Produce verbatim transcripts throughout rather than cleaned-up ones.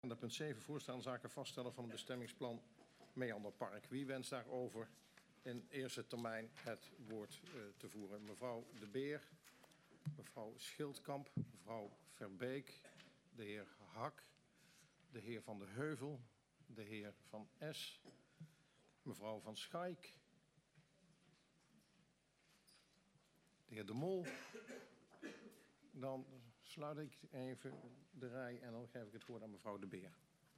Punt zeven, voorstel aan zaken vaststellen van het bestemmingsplan Meanderpark. Wie wenst daarover in eerste termijn het woord uh, te voeren? Mevrouw De Beer, mevrouw Schildkamp, mevrouw Verbeek, de heer Hak, de heer Van de Heuvel, de heer Van Es, mevrouw Van Schaik, de heer De Mol. Dan sluit ik even de rij en dan geef ik het woord aan mevrouw De Beer.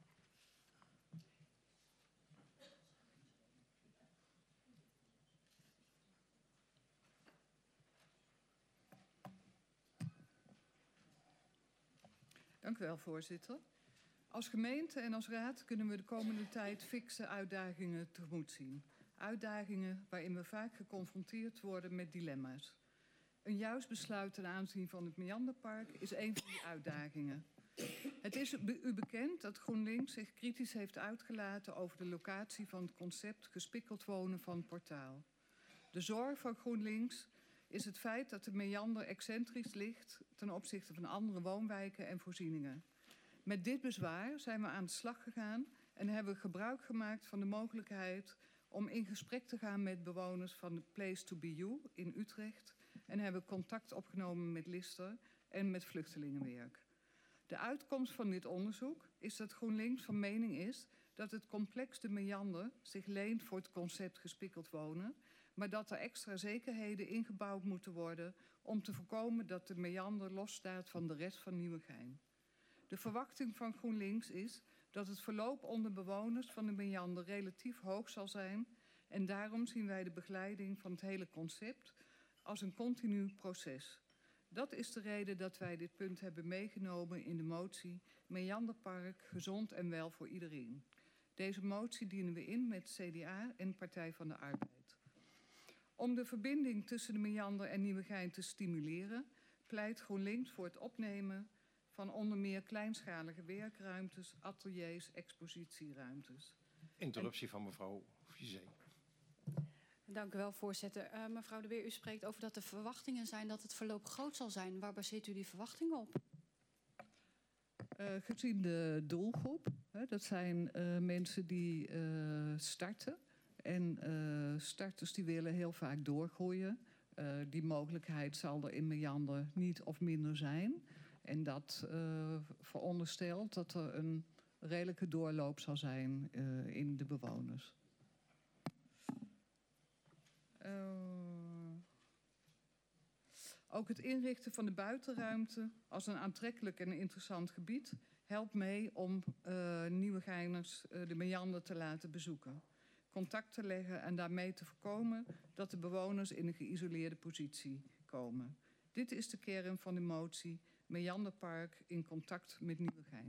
Dank u wel, voorzitter. Als gemeente en als raad kunnen we de komende tijd fikse uitdagingen tegemoet zien. Uitdagingen waarin we vaak geconfronteerd worden met dilemma's. Een juist besluit ten aanzien van het Meanderpark is een van die uitdagingen. Het is u bekend dat GroenLinks zich kritisch heeft uitgelaten over de locatie van het concept gespikkeld wonen van Portaal. De zorg van GroenLinks is het feit dat de Meander excentrisch ligt ten opzichte van andere woonwijken en voorzieningen. Met dit bezwaar zijn we aan de slag gegaan en hebben we gebruik gemaakt van de mogelijkheid om in gesprek te gaan met bewoners van de Place to Be You in Utrecht en hebben contact opgenomen met Lister en met vluchtelingenwerk. De uitkomst van dit onderzoek is dat GroenLinks van mening is dat het complex de Meander zich leent voor het concept gespikkeld wonen, maar dat er extra zekerheden ingebouwd moeten worden om te voorkomen dat de Meander losstaat van de rest van Nieuwegein. De verwachting van GroenLinks is dat het verloop onder bewoners van de Meander relatief hoog zal zijn en daarom zien wij de begeleiding van het hele concept als een continu proces. Dat is de reden dat wij dit punt hebben meegenomen in de motie Meanderpark, gezond en wel voor iedereen. Deze motie dienen we in met C D A en Partij van de Arbeid. Om de verbinding tussen de Meander en Nieuwegein te stimuleren, pleit GroenLinks voor het opnemen van onder meer kleinschalige werkruimtes, ateliers, expositieruimtes. Interruptie en van mevrouw Vizé. Dank u wel, voorzitter. Uh, mevrouw De Beer, u spreekt over dat de verwachtingen zijn dat het verloop groot zal zijn. Waar baseert u die verwachtingen op? Uh, gezien de doelgroep, hè, dat zijn uh, mensen die uh, starten. En uh, starters die willen heel vaak doorgroeien. Uh, die mogelijkheid zal er in Meander niet of minder zijn. En dat uh, veronderstelt dat er een redelijke doorloop zal zijn uh, in de bewoners. Uh, ook het inrichten van de buitenruimte als een aantrekkelijk en interessant gebied helpt mee om uh, Nieuwegeiners uh, de Meander te laten bezoeken. Contact te leggen en daarmee te voorkomen dat de bewoners in een geïsoleerde positie komen. Dit is de kern van de motie Meanderpark in contact met Nieuwegein.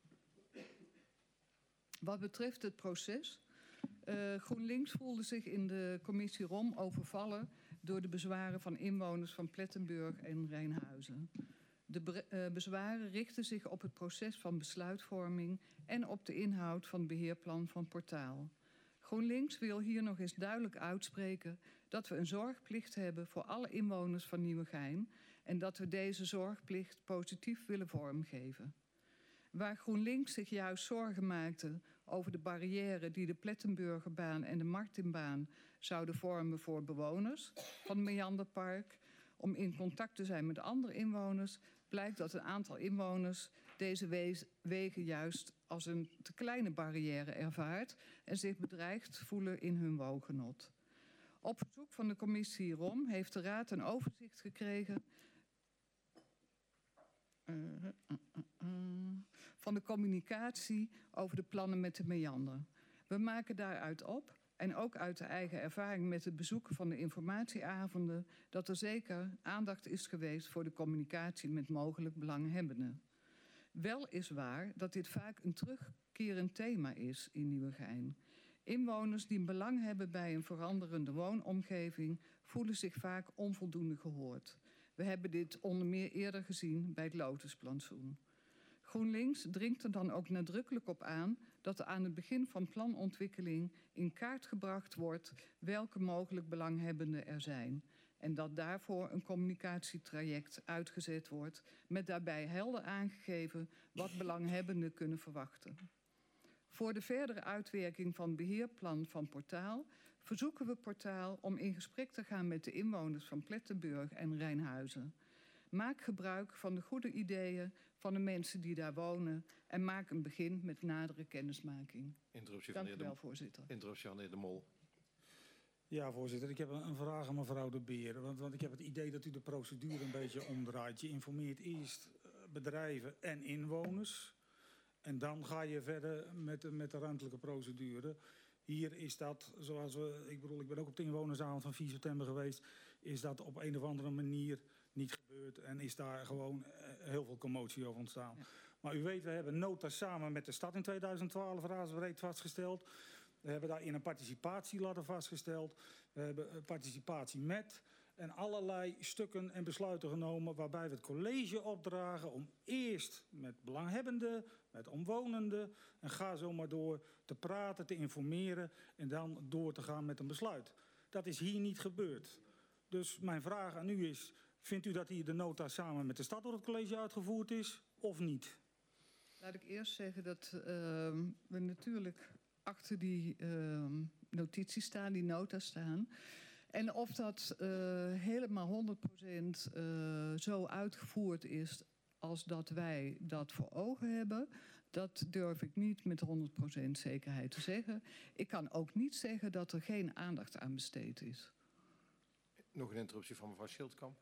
Wat betreft het proces, uh, GroenLinks voelde zich in de commissie R O M overvallen door de bezwaren van inwoners van Plettenburg en Rijnhuizen. De be uh, bezwaren richten zich op het proces van besluitvorming en op de inhoud van het beheerplan van Portaal. GroenLinks wil hier nog eens duidelijk uitspreken dat we een zorgplicht hebben voor alle inwoners van Nieuwegein en dat we deze zorgplicht positief willen vormgeven. Waar GroenLinks zich juist zorgen maakte over de barrière die de Plettenburgerbaan en de Martinbaan zouden vormen voor bewoners van het Meanderpark, om in contact te zijn met andere inwoners, blijkt dat een aantal inwoners deze wegen juist als een te kleine barrière ervaart en zich bedreigd voelen in hun woongenot. Op verzoek van de commissie R O M heeft de Raad een overzicht gekregen uh, uh, uh, uh, van de communicatie over de plannen met de Meander. We maken daaruit op, en ook uit de eigen ervaring met het bezoeken van de informatieavonden, dat er zeker aandacht is geweest voor de communicatie met mogelijk belanghebbenden. Wel is waar dat dit vaak een terugkerend thema is in Nieuwegein. Inwoners die belang hebben bij een veranderende woonomgeving voelen zich vaak onvoldoende gehoord. We hebben dit onder meer eerder gezien bij het Lotusplantsoen. GroenLinks dringt er dan ook nadrukkelijk op aan dat er aan het begin van planontwikkeling in kaart gebracht wordt welke mogelijk belanghebbenden er zijn. En dat daarvoor een communicatietraject uitgezet wordt, met daarbij helder aangegeven wat belanghebbenden kunnen verwachten. Voor de verdere uitwerking van het beheerplan van Portaal verzoeken we Portaal om in gesprek te gaan met de inwoners van Plettenburg en Rijnhuizen. Maak gebruik van de goede ideeën van de mensen die daar wonen en maak een begin met nadere kennismaking. Interruptie van Dank de u heer wel, voorzitter. de, interruptie van de heer De Mol. Ja, voorzitter. Ik heb een een vraag aan mevrouw De Beer. Want, want ik heb het idee dat u de procedure een beetje omdraait. Je informeert eerst eh, bedrijven en inwoners. En dan ga je verder met, de- met de ruimtelijke procedure. Hier is dat, zoals we... Ik bedoel, ik ben ook op de inwonersavond van vier september geweest. Is dat op een of andere manier niet gebeurd. En is daar gewoon eh, heel veel commotie over ontstaan. Ja. Maar u weet, we hebben nota samen met de stad in tweeduizend twaalf raadsbreed vastgesteld. We hebben daarin een participatieladder vastgesteld. We hebben eh, participatie met en allerlei stukken en besluiten genomen waarbij we het college opdragen om eerst met belanghebbenden, met omwonenden en ga zo maar door te praten, te informeren en dan door te gaan met een besluit. Dat is hier niet gebeurd. Dus mijn vraag aan u is, vindt u dat hier de nota samen met de stad door het college uitgevoerd is of niet? Laat ik eerst zeggen dat uh, we natuurlijk achter die uh, notities staan, die nota staan. En of dat uh, helemaal honderd procent uh, zo uitgevoerd is als dat wij dat voor ogen hebben, dat durf ik niet met honderd procent zekerheid te zeggen. Ik kan ook niet zeggen dat er geen aandacht aan besteed is. Nog een interruptie van mevrouw Schildkamp.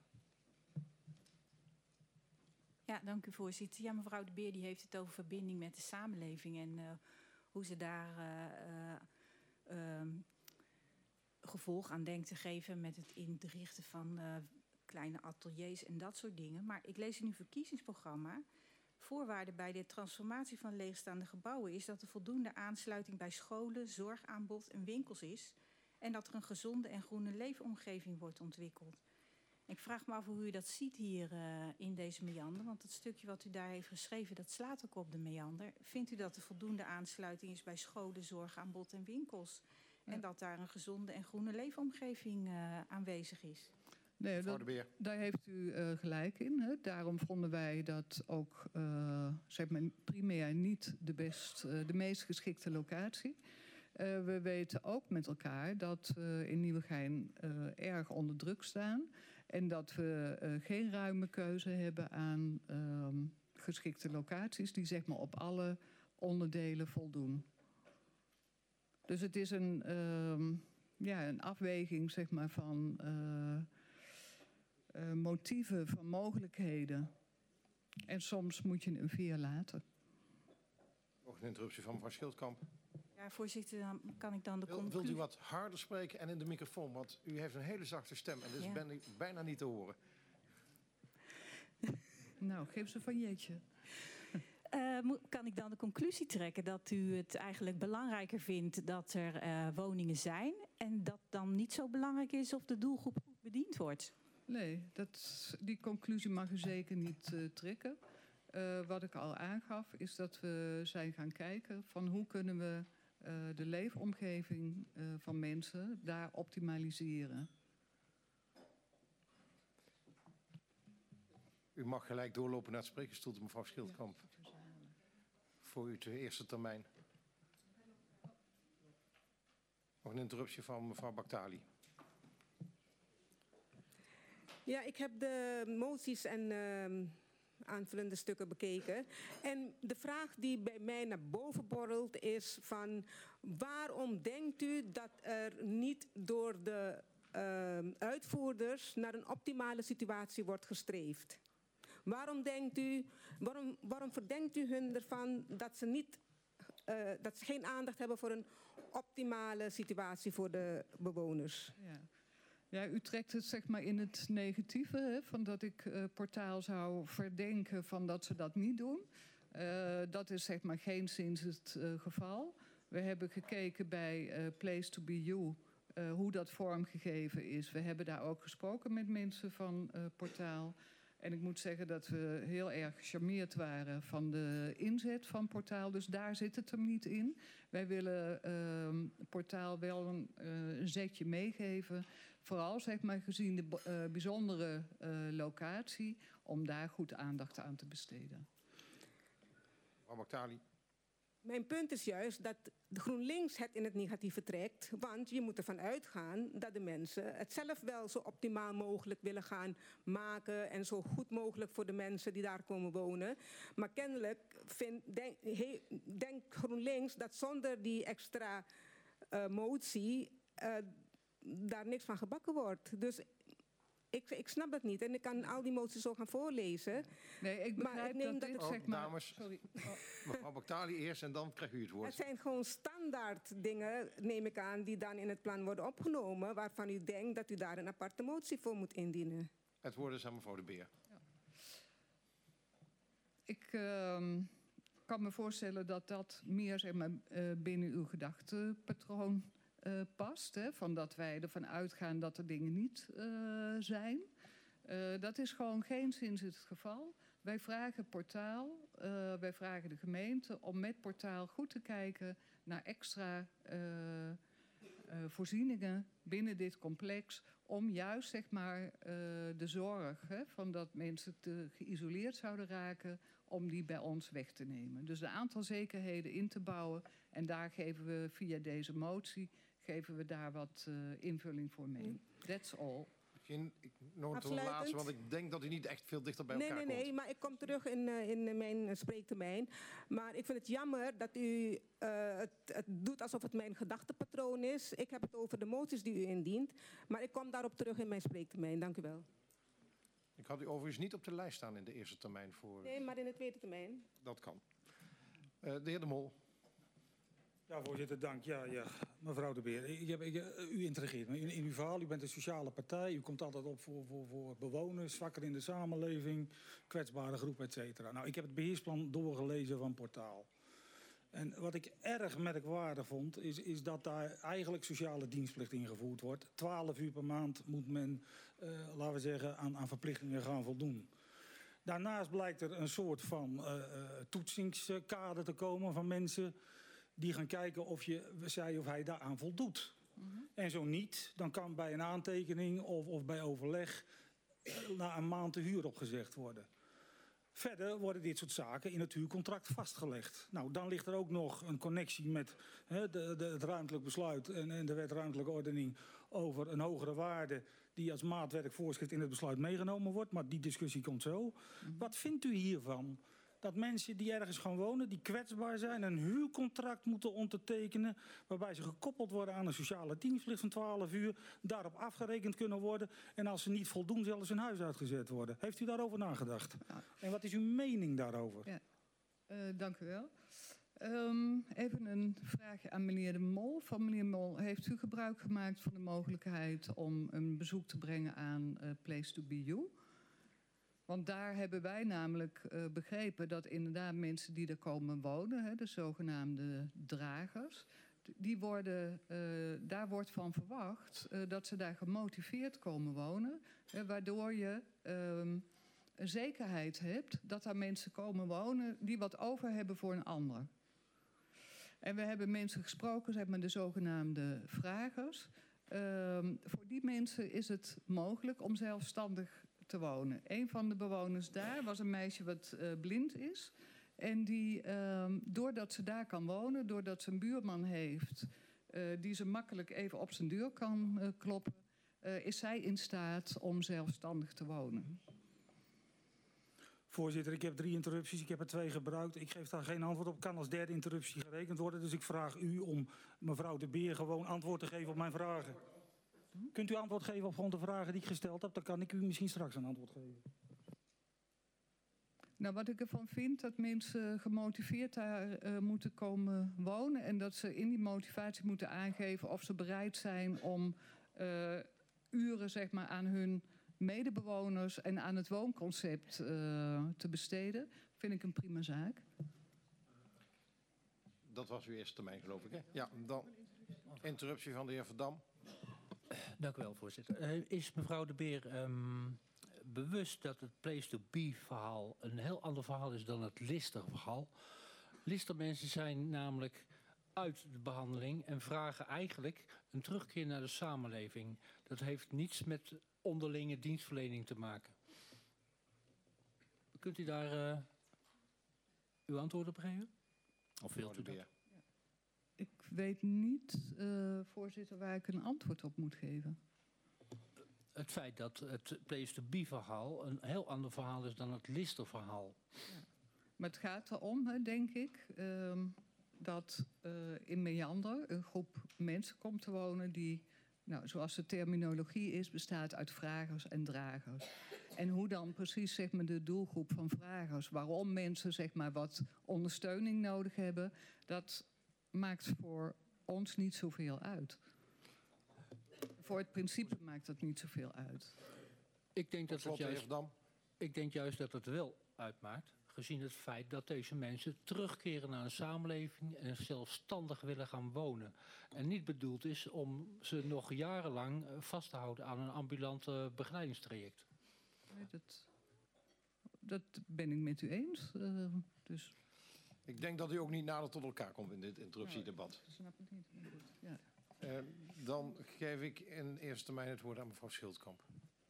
Ja, dank u voorzitter. Ja, mevrouw De Beer die heeft het over verbinding met de samenleving en uh, hoe ze daar uh, uh, um, gevolg aan denkt te geven met het inrichten van uh, kleine ateliers en dat soort dingen. Maar ik lees in uw verkiezingsprogramma: voorwaarde bij de transformatie van leegstaande gebouwen is dat er voldoende aansluiting bij scholen, zorgaanbod en winkels is en dat er een gezonde en groene leefomgeving wordt ontwikkeld. Ik vraag me af hoe u dat ziet hier uh, in deze meander, want het stukje wat u daar heeft geschreven, dat slaat ook op de meander. Vindt u dat er voldoende aansluiting is bij scholen, zorgaanbod en winkels? Ja. En dat daar een gezonde en groene leefomgeving uh, aanwezig is? Nee, Mevrouw dat, De Beer. daar heeft u uh, gelijk in. Hè. Daarom vonden wij dat ook uh, zeg maar primair niet de, best, uh, de meest geschikte locatie. Uh, we weten ook met elkaar dat we in Nieuwegein uh, erg onder druk staan. En dat we uh, geen ruime keuze hebben aan uh, geschikte locaties die zeg maar op alle onderdelen voldoen. Dus het is een, uh, ja, een afweging zeg maar, van uh, uh, motieven, van mogelijkheden. En soms moet je een via laten. Nog een interruptie van mevrouw Schildkamp. Ja, voorzitter, dan kan ik dan de Wil, conclusie... wilt u wat harder spreken en in de microfoon? Want u heeft een hele zachte stem en dat is Ja. ben, bijna niet te horen. Nou, geef ze van jeetje. Uh, mo- kan ik dan de conclusie trekken dat u het eigenlijk belangrijker vindt dat er uh, woningen zijn en dat dan niet zo belangrijk is of de doelgroep goed bediend wordt? Nee, dat, die conclusie mag u zeker niet uh, trekken. Uh, wat ik al aangaf is dat we zijn gaan kijken van hoe kunnen we uh, de leefomgeving uh, van mensen daar optimaliseren. U mag gelijk doorlopen naar het sprekersstoel, mevrouw Schildkamp. Ja. Voor uw eerste termijn. Nog een interruptie van mevrouw Baktali. Ja, ik heb de moties en uh, aanvullende stukken bekeken. En de vraag die bij mij naar boven borrelt is van waarom denkt u dat er niet door de uh, uitvoerders naar een optimale situatie wordt gestreefd? Waarom denkt u, waarom, waarom verdenkt u hun ervan dat ze niet, uh, dat ze geen aandacht hebben voor een optimale situatie voor de bewoners? Ja. Ja, u trekt het zeg maar in het negatieve, hè, van dat ik uh, Portaal zou verdenken van dat ze dat niet doen. Uh, dat is zeg maar geenszins het uh, geval. We hebben gekeken bij uh, Place to be You uh, hoe dat vormgegeven is. We hebben daar ook gesproken met mensen van uh, Portaal. En ik moet zeggen dat we heel erg gecharmeerd waren van de inzet van Portaal. Dus daar zit het hem niet in. Wij willen uh, Portaal wel een, uh, een zetje meegeven. Vooral zeg maar, gezien de uh, bijzondere uh, locatie, om daar goed aandacht aan te besteden. Mevrouw Boktali. Mijn punt is juist dat de GroenLinks het in het negatieve trekt. Want je moet ervan uitgaan dat de mensen het zelf wel zo optimaal mogelijk willen gaan maken. En zo goed mogelijk voor de mensen die daar komen wonen. Maar kennelijk vind, denk, he, denkt GroenLinks dat zonder die extra uh, motie uh, daar niks van gebakken wordt. Dus ik, ik snap dat niet. En ik kan al die moties zo gaan voorlezen. Nee, ik begrijp maar ik neem dat, dat dit, het... zeg maar... Oh, dames. Sorry. Oh. Mevrouw Boktali eerst en dan krijgt u het woord. Het zijn gewoon standaard dingen, neem ik aan, die dan in het plan worden opgenomen, waarvan u denkt dat u daar een aparte motie voor moet indienen. Het woord is aan mevrouw De Beer. Ja. Ik uh, kan me voorstellen dat dat meer zeg maar, uh, binnen uw gedachtenpatroon uh, past. Hè? Van dat wij ervan uitgaan dat er dingen niet uh, zijn. Uh, dat is gewoon geen zins het geval. Wij vragen Portaal, uh, wij vragen de gemeente om met Portaal goed te kijken naar extra uh, uh, voorzieningen binnen dit complex. Om juist zeg maar, uh, de zorg hè, van dat mensen te geïsoleerd zouden raken, om die bij ons weg te nemen. Dus een aantal zekerheden in te bouwen. En daar geven we via deze motie geven we daar wat uh, invulling voor mee. That's all. Misschien nog een laatste, want ik denk dat u niet echt veel dichter bij nee, elkaar nee, komt. Nee, maar ik kom terug in, uh, in mijn spreektermijn. Maar ik vind het jammer dat u uh, het, het doet alsof het mijn gedachtepatroon is. Ik heb het over de moties die u indient. Maar ik kom daarop terug in mijn spreektermijn. Dank u wel. Ik had u overigens niet op de lijst staan in de eerste termijn voor... Nee, maar in de tweede termijn. Dat kan. Uh, de heer De Mol. Ja, voorzitter, dank. Ja, ja. Mevrouw De Beer, ik heb, ik, u intrigeert me. In, in uw verhaal, u bent een sociale partij. U komt altijd op voor, voor, voor bewoners, zwakker in de samenleving, kwetsbare groep, et cetera. Nou, ik heb het beheersplan doorgelezen van Portaal. En wat ik erg merkwaardig vond, is, is dat daar eigenlijk sociale dienstplicht ingevoerd wordt. Twaalf uur per maand moet men, uh, laten we zeggen, aan, aan verplichtingen gaan voldoen. Daarnaast blijkt er een soort van uh, uh, toetsingskader te komen van mensen die gaan kijken of je, zij of hij daaraan voldoet. Mm-hmm. En zo niet, dan kan bij een aantekening of, of bij overleg na een maand de huur opgezegd worden. Verder worden dit soort zaken in het huurcontract vastgelegd. Nou, dan ligt er ook nog een connectie met hè, de, de, het ruimtelijk besluit en, en de wet ruimtelijke ordening over een hogere waarde die als maatwerk voorschrift in het besluit meegenomen wordt. Maar die discussie komt zo. Mm-hmm. Wat vindt u hiervan? Dat mensen die ergens gaan wonen, die kwetsbaar zijn, een huurcontract moeten ondertekenen, waarbij ze gekoppeld worden aan een sociale dienstplicht van twaalf uur, daarop afgerekend kunnen worden en als ze niet voldoen, zelfs hun huis uitgezet worden. Heeft u daarover nagedacht? Ja. En wat is uw mening daarover? Ja. Uh, dank u wel. Um, even een vraagje aan meneer De Mol. Van meneer Mol, heeft u gebruik gemaakt van de mogelijkheid om een bezoek te brengen aan uh, Place to Be You? Want daar hebben wij namelijk uh, begrepen dat inderdaad mensen die er komen wonen, hè, de zogenaamde dragers, die worden, uh, daar wordt van verwacht uh, dat ze daar gemotiveerd komen wonen, uh, waardoor je um, een zekerheid hebt dat daar mensen komen wonen die wat over hebben voor een ander. En we hebben mensen gesproken, zeg maar de zogenaamde vragers. Um, voor die mensen is het mogelijk om zelfstandig te wonen. Een van de bewoners daar was een meisje wat uh, blind is. En die, um, doordat ze daar kan wonen, doordat ze een buurman heeft, uh, die ze makkelijk even op zijn deur kan uh, kloppen, uh, is zij in staat om zelfstandig te wonen. Voorzitter, ik heb drie interrupties. Ik heb er twee gebruikt. Ik geef daar geen antwoord op. Kan als derde interruptie gerekend worden. Dus ik vraag u om mevrouw De Beer gewoon antwoord te geven op mijn vragen. Kunt u antwoord geven op gewoon de vragen die ik gesteld heb? Dan kan ik u misschien straks een antwoord geven. Nou, wat ik ervan vind, dat mensen gemotiveerd daar uh, moeten komen wonen. En dat ze in die motivatie moeten aangeven of ze bereid zijn om uh, uren zeg maar, aan hun medebewoners en aan het woonconcept uh, te besteden. Vind ik een prima zaak. Dat was uw eerste termijn, geloof ik, hè? Ja, dan interruptie van de heer Verdam. Dank u wel, voorzitter. Uh, is mevrouw De Beer um, bewust dat het place to be verhaal een heel ander verhaal is dan het Lister verhaal. Lister mensen zijn namelijk uit de behandeling en vragen eigenlijk een terugkeer naar de samenleving. Dat heeft niets met onderlinge dienstverlening te maken. Kunt u daar uh, uw antwoord op geven? Of wilt u dat? Ik weet niet, uh, voorzitter, waar ik een antwoord op moet geven. Het feit dat het place to be verhaal een heel ander verhaal is dan het Lister verhaal. Ja. Maar het gaat erom, hè, denk ik, uh, dat uh, in Meander een groep mensen komt te wonen die, nou, zoals de terminologie is, bestaat uit vragers en dragers. En hoe dan precies, zeg maar, de doelgroep van vragers, waarom mensen, zeg maar, wat ondersteuning nodig hebben, dat maakt voor ons niet zoveel uit. Voor het principe maakt dat niet zoveel uit. Ik denk dat het juist, ik denk juist dat het wel uitmaakt, gezien het feit dat deze mensen terugkeren naar een samenleving en zelfstandig willen gaan wonen. En niet bedoeld is om ze nog jarenlang vast te houden aan een ambulante begeleidingstraject. Nee, dat, dat ben ik met u eens. Uh, dus. Ik denk dat u ook niet nader tot elkaar komt in dit interruptiedebat. Dat snap ik niet. Ja. Uh, dan geef ik in eerste termijn het woord aan mevrouw Schildkamp.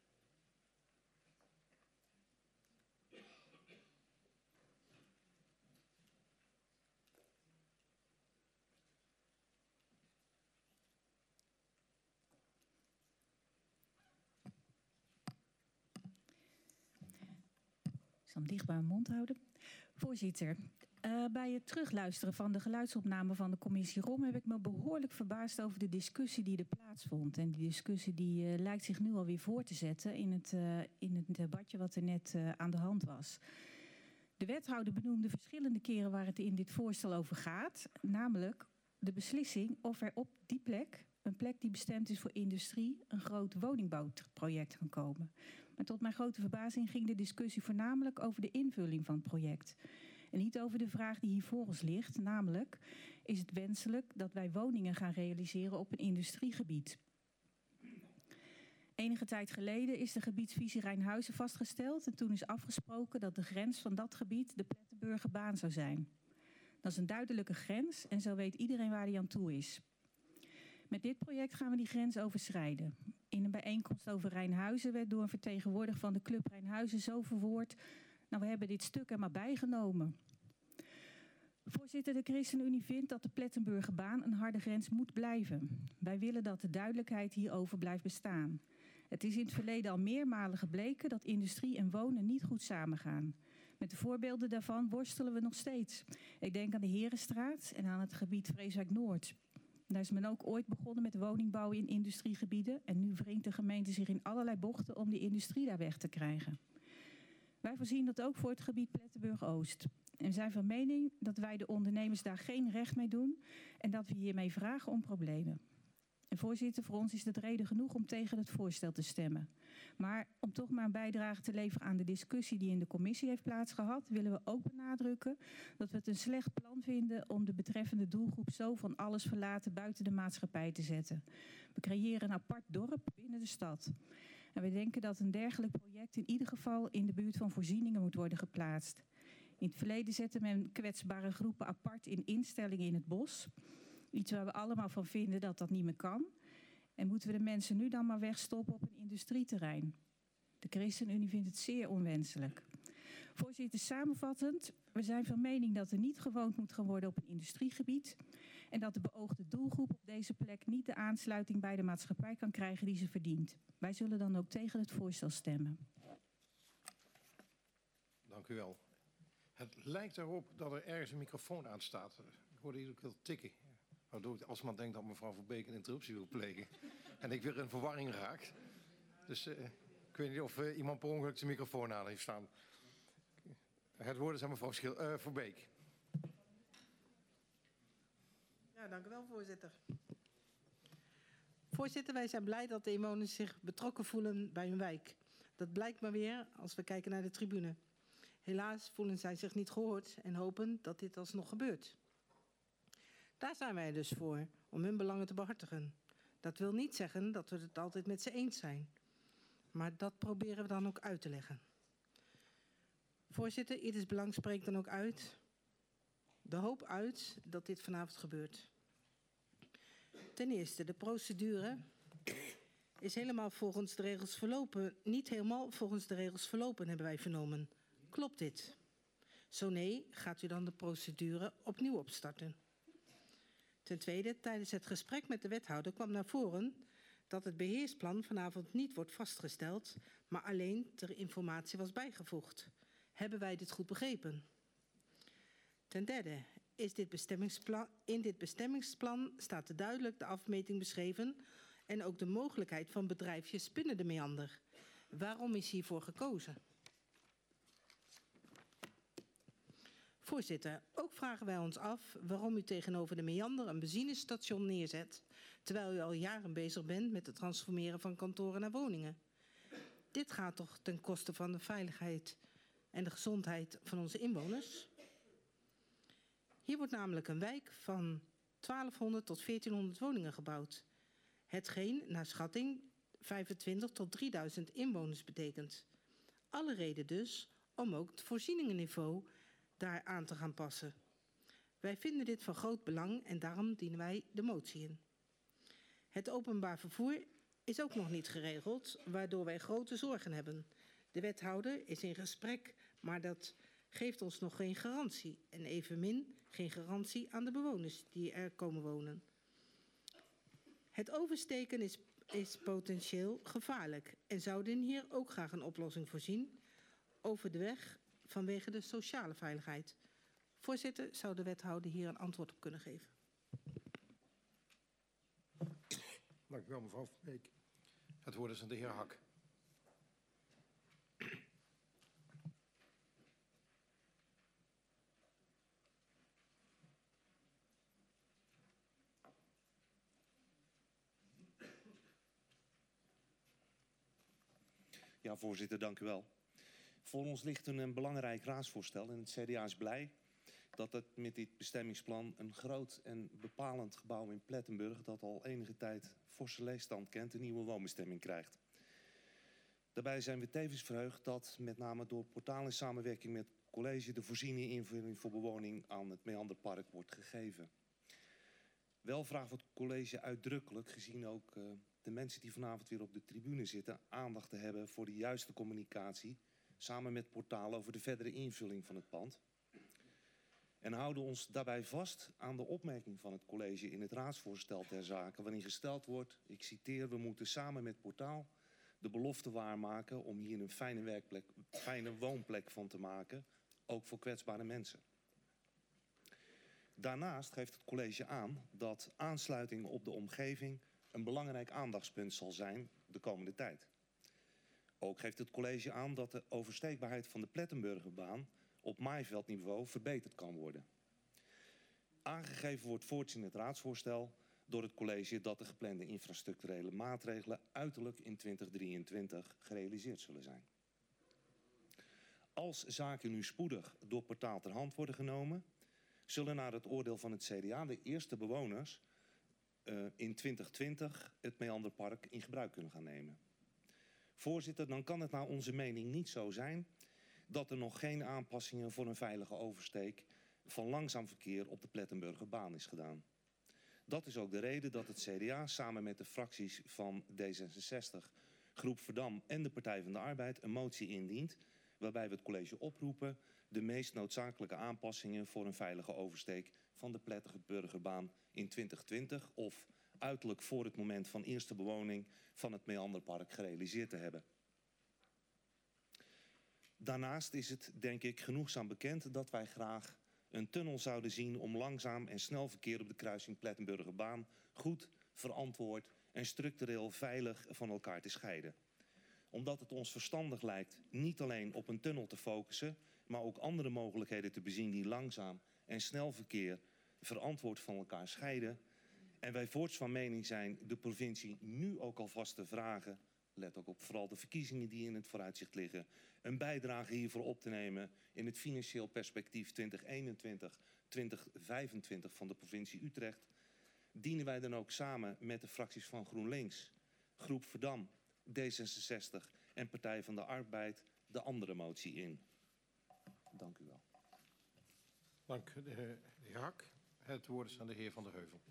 Ik zal hem dicht bij mijn mond houden. Voorzitter, uh, bij het terugluisteren van de geluidsopname van de commissie R O M heb ik me behoorlijk verbaasd over de discussie die er plaatsvond. En die discussie die uh, lijkt zich nu alweer voor te zetten in het, uh, in het debatje wat er net uh, aan de hand was. De wethouder benoemde verschillende keren waar het in dit voorstel over gaat. Namelijk de beslissing of er op die plek, een plek die bestemd is voor industrie, een groot woningbouwproject kan komen. Maar tot mijn grote verbazing ging de discussie voornamelijk over de invulling van het project. En niet over de vraag die hier voor ons ligt, namelijk is het wenselijk dat wij woningen gaan realiseren op een industriegebied. Enige tijd geleden is de gebiedsvisie Rijnhuizen vastgesteld en toen is afgesproken dat de grens van dat gebied de Plettenburgerbaan zou zijn. Dat is een duidelijke grens en zo weet iedereen waar die aan toe is. Met dit project gaan we die grens overschrijden. In een bijeenkomst over Rijnhuizen werd door een vertegenwoordiger van de Club Rijnhuizen zo verwoord: nou, we hebben dit stuk er maar bijgenomen. Voorzitter, de ChristenUnie vindt dat de Plettenburgerbaan een harde grens moet blijven. Wij willen dat de duidelijkheid hierover blijft bestaan. Het is in het verleden al meermalen gebleken dat industrie en wonen niet goed samengaan. Met de voorbeelden daarvan worstelen we nog steeds. Ik denk aan de Herenstraat en aan het gebied Vreeswijk-Noord. Daar is men ook ooit begonnen met woningbouw in industriegebieden en nu wringt de gemeente zich in allerlei bochten om de industrie daar weg te krijgen. Wij voorzien dat ook voor het gebied Plettenburg-Oost. En zijn van mening dat wij de ondernemers daar geen recht mee doen en dat we hiermee vragen om problemen. En voorzitter, voor ons is dat reden genoeg om tegen het voorstel te stemmen. Maar om toch maar een bijdrage te leveren aan de discussie die in de commissie heeft plaatsgehad, willen we ook benadrukken dat we het een slecht plan vinden om de betreffende doelgroep zo van alles verlaten buiten de maatschappij te zetten. We creëren een apart dorp binnen de stad. En we denken dat een dergelijk project in ieder geval in de buurt van voorzieningen moet worden geplaatst. In het verleden zette men kwetsbare groepen apart in instellingen in het bos. Iets waar we allemaal van vinden dat dat niet meer kan. En moeten we de mensen nu dan maar wegstoppen op een industrieterrein? De ChristenUnie vindt het zeer onwenselijk. Voorzitter, samenvattend, we zijn van mening dat er niet gewoond moet gaan worden op een industriegebied. En dat de beoogde doelgroep op deze plek niet de aansluiting bij de maatschappij kan krijgen die ze verdient. Wij zullen dan ook tegen het voorstel stemmen. Dank u wel. Het lijkt erop dat er ergens een microfoon aan staat. Ik hoorde hier ook heel tikken. Waardoor ik alsmaar denk dat mevrouw Verbeek een interruptie wil plegen. En ik weer in verwarring raak. Dus uh, ik weet niet of uh, iemand per ongeluk zijn microfoon aan heeft staan. Het woord is aan mevrouw Schil, uh, Verbeek. Ja, dank u wel, voorzitter. Voorzitter, wij zijn blij dat de inwoners zich betrokken voelen bij hun wijk. Dat blijkt maar weer als we kijken naar de tribune. Helaas voelen zij zich niet gehoord en hopen dat dit alsnog gebeurt. Daar zijn wij dus voor, om hun belangen te behartigen. Dat wil niet zeggen dat we het altijd met ze eens zijn. Maar dat proberen we dan ook uit te leggen. Voorzitter, ieders belang spreekt dan ook uit. De hoop uit dat dit vanavond gebeurt. Ten eerste, de procedure is helemaal volgens de regels verlopen. Niet helemaal volgens de regels verlopen, hebben wij vernomen. Klopt dit? Zo nee, gaat u dan de procedure opnieuw opstarten? Ten tweede, tijdens het gesprek met de wethouder kwam naar voren dat het beheersplan vanavond niet wordt vastgesteld, maar alleen ter informatie was bijgevoegd. Hebben wij dit goed begrepen? Ten derde, is dit bestemmingsplan, in dit bestemmingsplan staat duidelijk de afmeting beschreven en ook de mogelijkheid van bedrijfjes binnen de meander. Waarom is hiervoor gekozen? Voorzitter, ook vragen wij ons af waarom u tegenover de meander een benzinestation neerzet, terwijl u al jaren bezig bent met het transformeren van kantoren naar woningen. Dit gaat toch ten koste van de veiligheid en de gezondheid van onze inwoners? Hier wordt namelijk een wijk van twaalfhonderd tot veertienhonderd woningen gebouwd. Hetgeen naar schatting vijfentwintig tot drieduizend inwoners betekent. Alle reden dus om ook het voorzieningenniveau daar aan te gaan passen. Wij vinden dit van groot belang en daarom dienen wij de motie in. Het openbaar vervoer is ook nog niet geregeld, waardoor wij grote zorgen hebben. De wethouder is in gesprek, maar dat geeft ons nog geen garantie. En evenmin geen garantie aan de bewoners die er komen wonen. Het oversteken is, is potentieel gevaarlijk en zouden hier ook graag een oplossing voorzien over de weg vanwege de sociale veiligheid. Voorzitter, zou de wethouder hier een antwoord op kunnen geven? Dank u wel, mevrouw Van Beek. Het woord is aan de heer Hak. Ja, voorzitter, dank u wel. Voor ons ligt een, een belangrijk raadsvoorstel en het C D A is blij dat het met dit bestemmingsplan een groot en bepalend gebouw in Plettenburg, dat al enige tijd forse leegstand kent, een nieuwe woonbestemming krijgt. Daarbij zijn we tevens verheugd dat met name door portaal in samenwerking met het college de voorziene invulling voor bewoning aan het Meanderpark wordt gegeven. Wel vraagt het college uitdrukkelijk, gezien ook uh, de mensen die vanavond weer op de tribune zitten, aandacht te hebben voor de juiste communicatie samen met portaal over de verdere invulling van het pand. En houden ons daarbij vast aan de opmerking van het college in het raadsvoorstel ter zake, waarin gesteld wordt, ik citeer, we moeten samen met portaal de belofte waarmaken om hier een fijne, werkplek, fijne woonplek van te maken, ook voor kwetsbare mensen. Daarnaast geeft het college aan dat aansluiting op de omgeving een belangrijk aandachtspunt zal zijn de komende tijd. Ook geeft het college aan dat de oversteekbaarheid van de Plettenburgerbaan op maaiveldniveau verbeterd kan worden. Aangegeven wordt voorts in het raadsvoorstel door het college dat de geplande infrastructurele maatregelen uiterlijk in twintig drieëntwintig gerealiseerd zullen zijn. Als zaken nu spoedig door portaal ter hand worden genomen, zullen naar het oordeel van het C D A de eerste bewoners uh, in twintig twintig het Meanderpark in gebruik kunnen gaan nemen. Voorzitter, dan kan het naar onze mening niet zo zijn dat er nog geen aanpassingen voor een veilige oversteek van langzaam verkeer op de Plettenburgerbaan is gedaan. Dat is ook de reden dat het C D A samen met de fracties van D zesenzestig, Groep Verdam en de Partij van de Arbeid een motie indient, waarbij we het college oproepen de meest noodzakelijke aanpassingen voor een veilige oversteek van de Plettenburgerbaan in twintig twintig of uiterlijk voor het moment van eerste bewoning van het Meanderpark gerealiseerd te hebben. Daarnaast is het, denk ik, genoegzaam bekend dat wij graag een tunnel zouden zien om langzaam en snel verkeer op de kruising Plettenburgerbaan goed, verantwoord en structureel veilig van elkaar te scheiden. Omdat het ons verstandig lijkt niet alleen op een tunnel te focussen, maar ook andere mogelijkheden te bezien die langzaam en snel verkeer verantwoord van elkaar scheiden. En wij voorts van mening zijn de provincie nu ook alvast te vragen, let ook op vooral de verkiezingen die in het vooruitzicht liggen, een bijdrage hiervoor op te nemen in het financieel perspectief twintig eenentwintig tot twintig vijfentwintig van de provincie Utrecht, dienen wij dan ook samen met de fracties van GroenLinks, Groep Verdam, D zesenzestig en Partij van de Arbeid de andere motie in. Dank u wel. Dank de heer Hak. Het woord is aan de heer Van der Heuvel.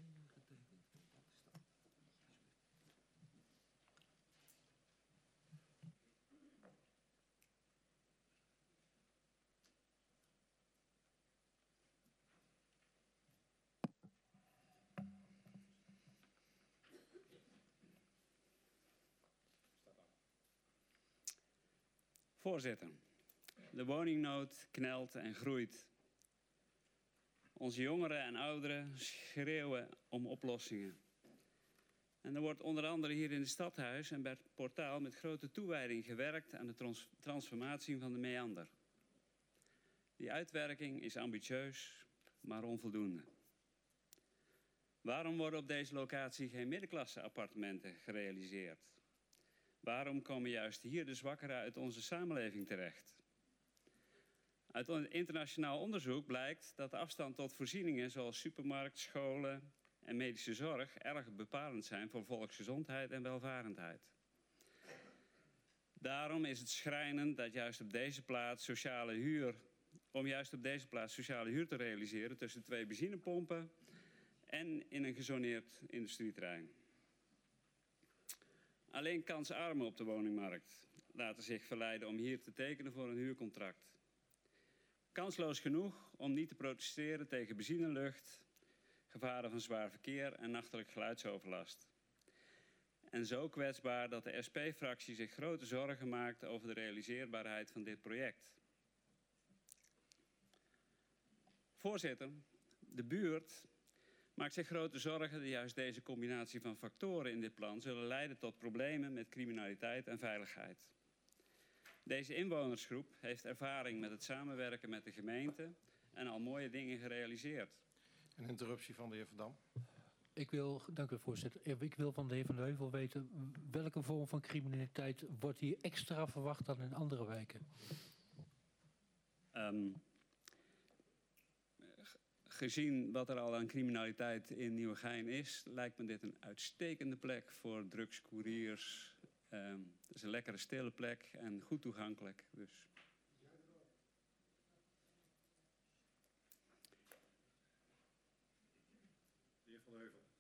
Voorzitter, de woningnood knelt en groeit. Onze jongeren en ouderen schreeuwen om oplossingen. En er wordt onder andere hier in het stadhuis en bij het portaal met grote toewijding gewerkt aan de trans transformatie van de Meander. Die uitwerking is ambitieus, maar onvoldoende. Waarom worden op deze locatie geen middenklasse appartementen gerealiseerd? Waarom komen juist hier de zwakkeren uit onze samenleving terecht? Uit internationaal onderzoek blijkt dat de afstand tot voorzieningen zoals supermarkt, scholen en medische zorg erg bepalend zijn voor volksgezondheid en welvarendheid. Daarom is het schrijnend dat juist op deze plaats sociale huur, om juist op deze plaats sociale huur te realiseren tussen twee benzinepompen en in een gezoneerd industrieterrein. Alleen kansarmen op de woningmarkt laten zich verleiden om hier te tekenen voor een huurcontract. Kansloos genoeg om niet te protesteren tegen benzinelucht, gevaren van zwaar verkeer en nachtelijk geluidsoverlast. En zo kwetsbaar dat de S P-fractie zich grote zorgen maakt over de realiseerbaarheid van dit project. Voorzitter, de buurt maakt zich grote zorgen dat juist deze combinatie van factoren in dit plan zullen leiden tot problemen met criminaliteit en veiligheid. Deze inwonersgroep heeft ervaring met het samenwerken met de gemeente en al mooie dingen gerealiseerd. Een interruptie van de heer Van Dam. Ik wil, dank u voorzitter, ik wil van de heer Van de Heuvel weten welke vorm van criminaliteit wordt hier extra verwacht dan in andere wijken? Um, gezien wat er al aan criminaliteit in Nieuwegein is, lijkt me dit een uitstekende plek voor drugscouriers. Um, het is een lekkere stille plek en goed toegankelijk. Dus. De heer Van der Heuvel.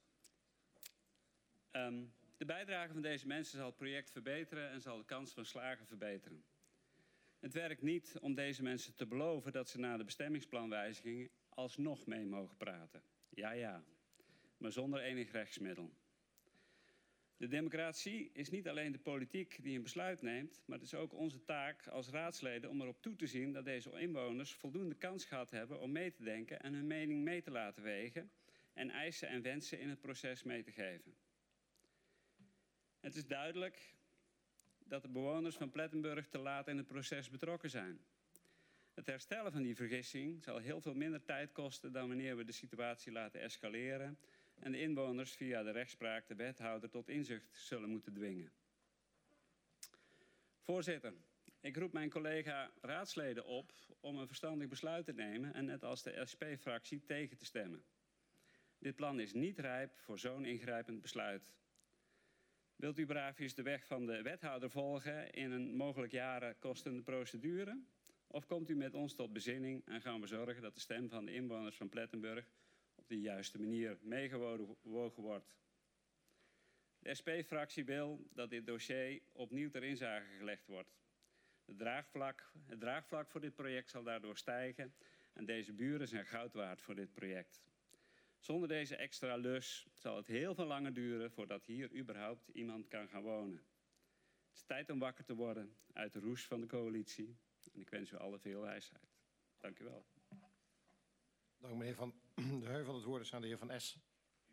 Um, de bijdrage van deze mensen zal het project verbeteren en zal de kans van slagen verbeteren. Het werkt niet om deze mensen te beloven dat ze na de bestemmingsplanwijziging alsnog mee mogen praten. Ja, ja, maar zonder enig rechtsmiddel. De democratie is niet alleen de politiek die een besluit neemt, maar het is ook onze taak als raadsleden om erop toe te zien dat deze inwoners voldoende kans gehad hebben om mee te denken en hun mening mee te laten wegen en eisen en wensen in het proces mee te geven. Het is duidelijk dat de bewoners van Plettenburg te laat in het proces betrokken zijn. Het herstellen van die vergissing zal heel veel minder tijd kosten dan wanneer we de situatie laten escaleren en de inwoners via de rechtspraak de wethouder tot inzicht zullen moeten dwingen. Voorzitter, ik roep mijn collega raadsleden op om een verstandig besluit te nemen en net als de S P-fractie tegen te stemmen. Dit plan is niet rijp voor zo'n ingrijpend besluit. Wilt u braafjes de weg van de wethouder volgen in een mogelijk jaren kostende procedure? Of komt u met ons tot bezinning en gaan we zorgen dat de stem van de inwoners van Plettenburg op de juiste manier meegewogen wordt? De S P-fractie wil dat dit dossier opnieuw ter inzage gelegd wordt. Het draagvlak, het draagvlak voor dit project zal daardoor stijgen en deze buren zijn goud waard voor dit project. Zonder deze extra lus zal het heel veel langer duren voordat hier überhaupt iemand kan gaan wonen. Het is tijd om wakker te worden uit de roes van de coalitie. En ik wens u allen veel wijsheid. Dank u wel. Dank meneer Van de Heuvel. Het woord is aan de heer Van S.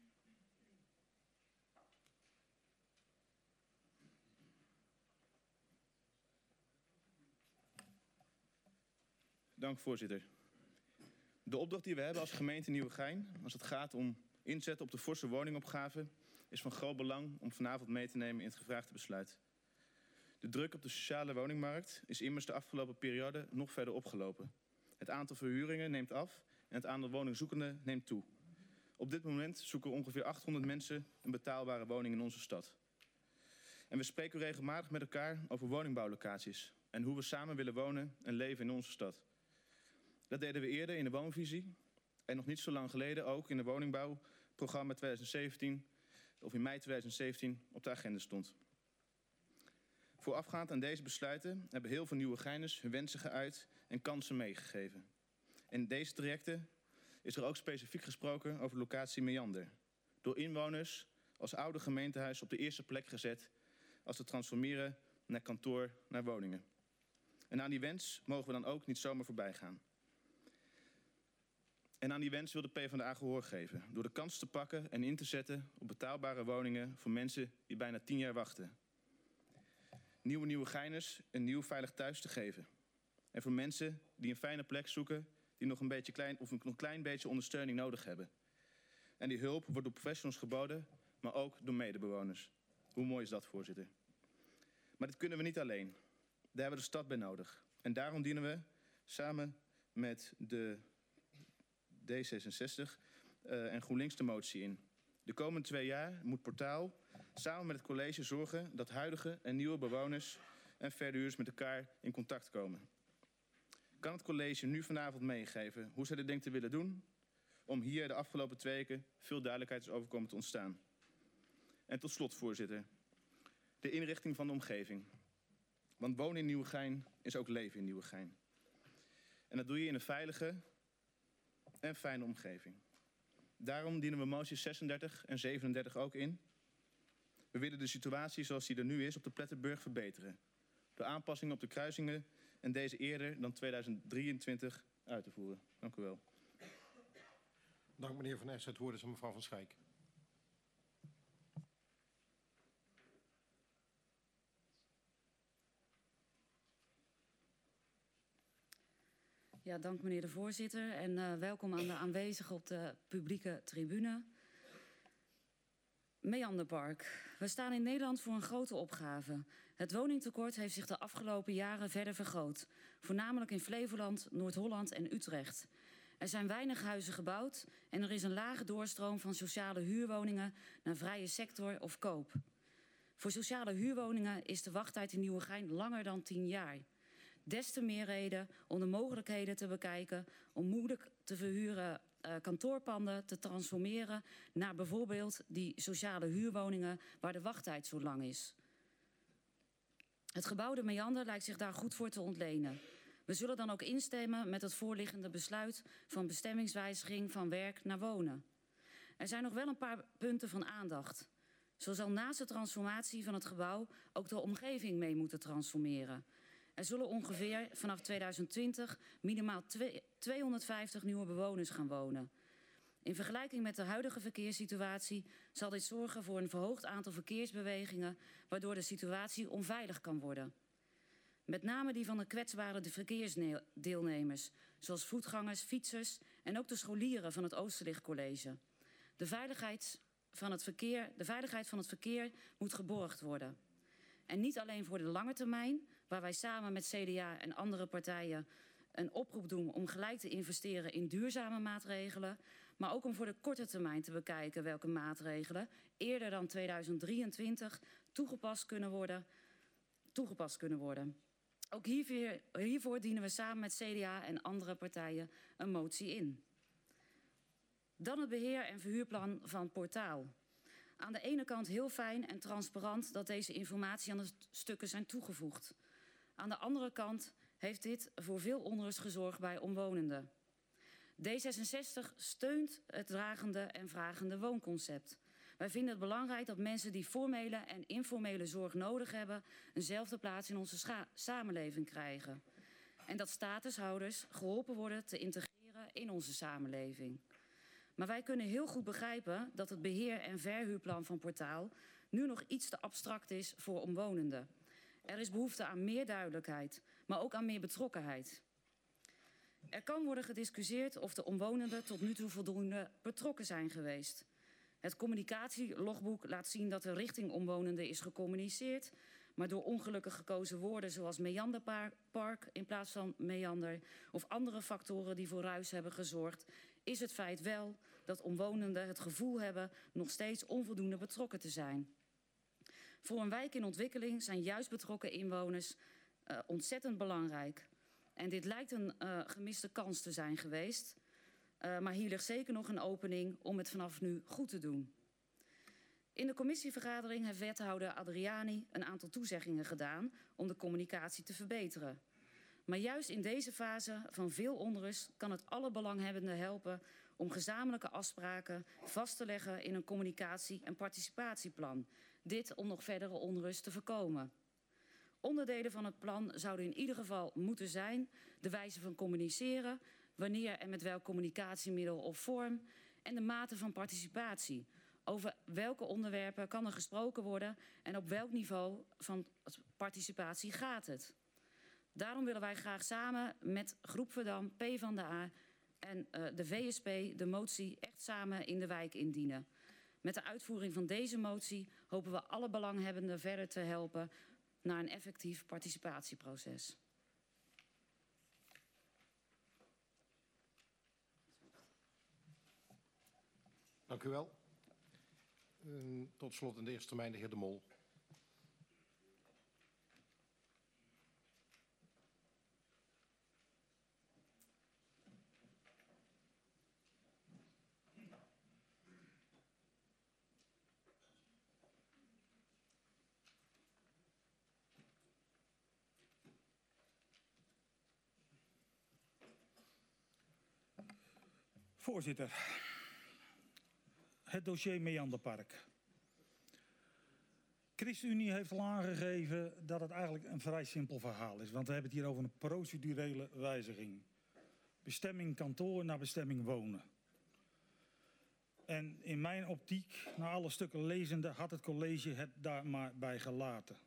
Dank voorzitter. De opdracht die we hebben als gemeente Nieuwegein, als het gaat om inzet op de forse woningopgave, is van groot belang om vanavond mee te nemen in het gevraagde besluit. De druk op de sociale woningmarkt is immers de afgelopen periode nog verder opgelopen. Het aantal verhuringen neemt af en het aantal woningzoekenden neemt toe. Op dit moment zoeken ongeveer achthonderd mensen een betaalbare woning in onze stad. En we spreken regelmatig met elkaar over woningbouwlocaties en hoe we samen willen wonen en leven in onze stad. Dat deden we eerder in de woonvisie en nog niet zo lang geleden ook in de woningbouwprogramma twintig zeventien, of in mei twintig zeventien op de agenda stond. Voorafgaand aan deze besluiten hebben heel veel Nieuwegeiners hun wensen geuit en kansen meegegeven. In deze trajecten is er ook specifiek gesproken over de locatie Meander. Door inwoners als oude gemeentehuis op de eerste plek gezet als te transformeren naar kantoor, naar woningen. En aan die wens mogen we dan ook niet zomaar voorbij gaan. En aan die wens wil de PvdA gehoor geven door de kans te pakken en in te zetten op betaalbare woningen voor mensen die bijna tien jaar wachten. Nieuwe Nieuwegeiners een nieuw veilig thuis te geven. En voor mensen die een fijne plek zoeken, die nog een beetje klein of een klein beetje ondersteuning nodig hebben. En die hulp wordt door professionals geboden, maar ook door medebewoners. Hoe mooi is dat, voorzitter? Maar dit kunnen we niet alleen. Daar hebben we de stad bij nodig. En daarom dienen we samen met de D zesenzestig uh, en GroenLinks de motie in. De komende twee jaar moet Portaal samen met het college zorgen dat huidige en nieuwe bewoners en verhuurders met elkaar in contact komen. Kan het college nu vanavond meegeven hoe zij dit denkt te willen doen, om hier de afgelopen twee weken veel duidelijkheid is overkomen te ontstaan? En tot slot, voorzitter, de inrichting van de omgeving. Want wonen in Nieuwegein is ook leven in Nieuwegein. En dat doe je in een veilige en fijne omgeving. Daarom dienen we moties zesendertig en zevenendertig ook in. We willen de situatie zoals die er nu is op de Plettenburg verbeteren. Door aanpassingen op de kruisingen en deze eerder dan tweeduizend drieëntwintig uit te voeren. Dank u wel. Dank meneer Van Es. Het woord is aan mevrouw Van Schijk. Ja, dank meneer de voorzitter en uh, welkom aan de aanwezigen op de publieke tribune. Meanderpark. We staan in Nederland voor een grote opgave. Het woningtekort heeft zich de afgelopen jaren verder vergroot. Voornamelijk in Flevoland, Noord-Holland en Utrecht. Er zijn weinig huizen gebouwd en er is een lage doorstroom van sociale huurwoningen naar vrije sector of koop. Voor sociale huurwoningen is de wachttijd in Nieuwegein langer dan tien jaar. Des te meer reden om de mogelijkheden te bekijken om moeilijk te verhuren uh, kantoorpanden te transformeren naar bijvoorbeeld die sociale huurwoningen waar de wachttijd zo lang is. Het gebouw de Meander lijkt zich daar goed voor te ontlenen. We zullen dan ook instemmen met het voorliggende besluit van bestemmingswijziging van werk naar wonen. Er zijn nog wel een paar punten van aandacht. Zo zal naast de transformatie van het gebouw ook de omgeving mee moeten transformeren. Er zullen ongeveer vanaf tweeduizend twintig minimaal tweehonderdvijftig nieuwe bewoners gaan wonen. In vergelijking met de huidige verkeerssituatie zal dit zorgen voor een verhoogd aantal verkeersbewegingen, waardoor de situatie onveilig kan worden. Met name die van de kwetsbare verkeersdeelnemers, zoals voetgangers, fietsers en ook de scholieren van het Oosterlicht College. De veiligheid van het verkeer, de veiligheid van het verkeer moet geborgd worden. En niet alleen voor de lange termijn, waar wij samen met C D A en andere partijen een oproep doen om gelijk te investeren in duurzame maatregelen, maar ook om voor de korte termijn te bekijken welke maatregelen eerder dan tweeduizend drieëntwintig toegepast kunnen worden. Toegepast kunnen worden. Ook hiervoor, hiervoor dienen we samen met C D A en andere partijen een motie in. Dan het beheer- en verhuurplan van Portaal. Aan de ene kant heel fijn en transparant dat deze informatie aan de stukken zijn toegevoegd. Aan de andere kant heeft dit voor veel onrust gezorgd bij omwonenden. D zesenzestig steunt het dragende en vragende woonconcept. Wij vinden het belangrijk dat mensen die formele en informele zorg nodig hebben eenzelfde plaats in onze samenleving krijgen. En dat statushouders geholpen worden te integreren in onze samenleving. Maar wij kunnen heel goed begrijpen dat het beheer- en verhuurplan van Portaal nu nog iets te abstract is voor omwonenden. Er is behoefte aan meer duidelijkheid, maar ook aan meer betrokkenheid. Er kan worden gediscussieerd of de omwonenden tot nu toe voldoende betrokken zijn geweest. Het communicatielogboek laat zien dat er richting omwonenden is gecommuniceerd, maar door ongelukkig gekozen woorden zoals meanderpark in plaats van meander of andere factoren die voor ruis hebben gezorgd, is het feit wel dat omwonenden het gevoel hebben nog steeds onvoldoende betrokken te zijn. Voor een wijk in ontwikkeling zijn juist betrokken inwoners uh, ontzettend belangrijk. En dit lijkt een uh, gemiste kans te zijn geweest. Uh, maar hier ligt zeker nog een opening om het vanaf nu goed te doen. In de commissievergadering heeft wethouder Adriani een aantal toezeggingen gedaan om de communicatie te verbeteren. Maar juist in deze fase van veel onrust kan het alle belanghebbenden helpen om gezamenlijke afspraken vast te leggen in een communicatie- en participatieplan. Dit om nog verdere onrust te voorkomen. Onderdelen van het plan zouden in ieder geval moeten zijn de wijze van communiceren, wanneer en met welk communicatiemiddel of vorm en de mate van participatie. Over welke onderwerpen kan er gesproken worden en op welk niveau van participatie gaat het. Daarom willen wij graag samen met Groep Verdam, PvdA en uh, de V S P de motie echt samen in de wijk indienen. Met de uitvoering van deze motie hopen we alle belanghebbenden verder te helpen naar een effectief participatieproces. Dank u wel. Uh, tot slot in de eerste termijn de heer De Mol. Voorzitter, het dossier Meanderpark. ChristenUnie heeft al aangegeven dat het eigenlijk een vrij simpel verhaal is. Want we hebben het hier over een procedurele wijziging. Bestemming kantoor naar bestemming wonen. En in mijn optiek, na alle stukken lezende, had het college het daar maar bij gelaten.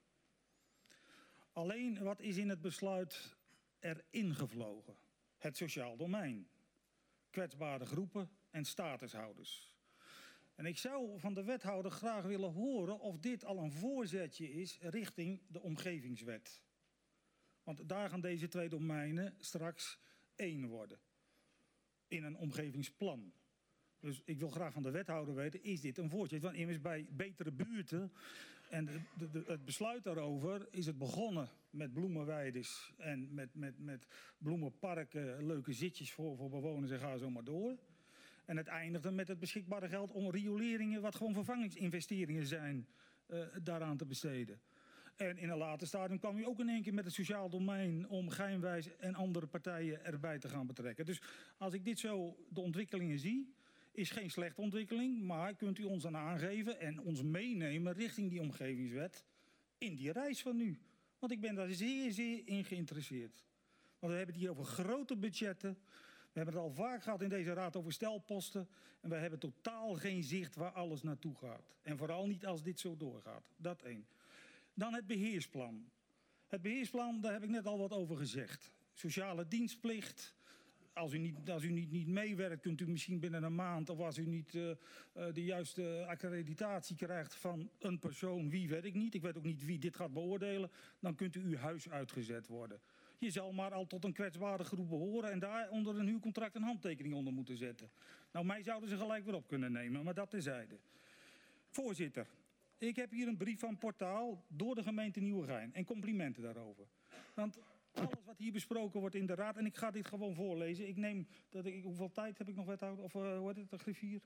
Alleen, wat is in het besluit erin gevlogen? Het sociaal domein. Kwetsbare groepen en statushouders. En ik zou van de wethouder graag willen horen of dit al een voorzetje is richting de omgevingswet. Want daar gaan deze twee domeinen straks één worden. In een omgevingsplan. Dus ik wil graag van de wethouder weten, is dit een voorzetje? Want immers bij betere buurten en de, de, de, het besluit daarover is het begonnen met bloemenweides en met, met, met bloemenparken, leuke zitjes voor, voor bewoners en ga zo maar door. En het eindigde met het beschikbare geld om rioleringen, wat gewoon vervangingsinvesteringen zijn, uh, daaraan te besteden. En in een later stadium kwam u ook in één keer met het sociaal domein om Geinwijs en andere partijen erbij te gaan betrekken. Dus als ik dit zo, de ontwikkelingen zie, is geen slechte ontwikkeling, maar kunt u ons dan aangeven en ons meenemen richting die omgevingswet in die reis van nu. Want ik ben daar zeer, zeer in geïnteresseerd. Want we hebben het hier over grote budgetten. We hebben het al vaak gehad in deze raad over stelposten. En we hebben totaal geen zicht waar alles naartoe gaat. En vooral niet als dit zo doorgaat. Dat één. Dan het beheersplan. Het beheersplan, daar heb ik net al wat over gezegd. Sociale dienstplicht. Als u niet, als u niet, niet meewerkt, kunt u misschien binnen een maand, of als u niet uh, uh, de juiste accreditatie krijgt van een persoon, wie weet ik niet, ik weet ook niet wie dit gaat beoordelen, dan kunt u uw huis uitgezet worden. Je zal maar al tot een kwetsbare groep behoren en daar onder een huurcontract een handtekening onder moeten zetten. Nou, mij zouden ze gelijk weer op kunnen nemen, maar dat terzijde. Voorzitter, ik heb hier een brief van Portaal door de gemeente Nieuwegein en complimenten daarover. Want alles wat hier besproken wordt in de raad, en ik ga dit gewoon voorlezen. Ik neem, dat ik, hoeveel tijd heb ik nog wethouder? Of uh, hoe heet het, de griffier?